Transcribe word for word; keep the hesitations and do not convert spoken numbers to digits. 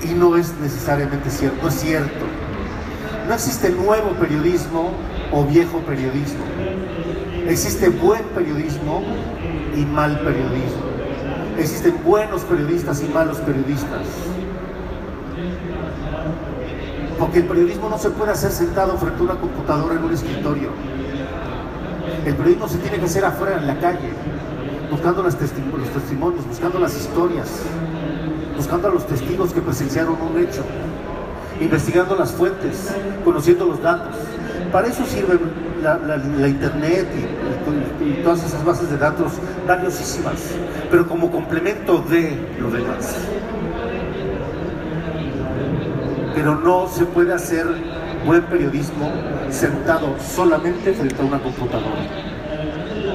y no es necesariamente cierto, no es cierto. No existe nuevo periodismo o viejo periodismo. Existe buen periodismo y mal periodismo. Existen buenos periodistas y malos periodistas. Porque el periodismo no se puede hacer sentado frente a una computadora en un escritorio. El periodismo se tiene que hacer afuera, en la calle, buscando los, testi- los testimonios, buscando las historias, buscando a los testigos que presenciaron un hecho, investigando las fuentes, conociendo los datos. Para eso sirve la, la, la internet y, y, y todas esas bases de datos valiosísimas, pero como complemento de lo demás. Pero no se puede hacer buen periodismo sentado solamente frente a una computadora.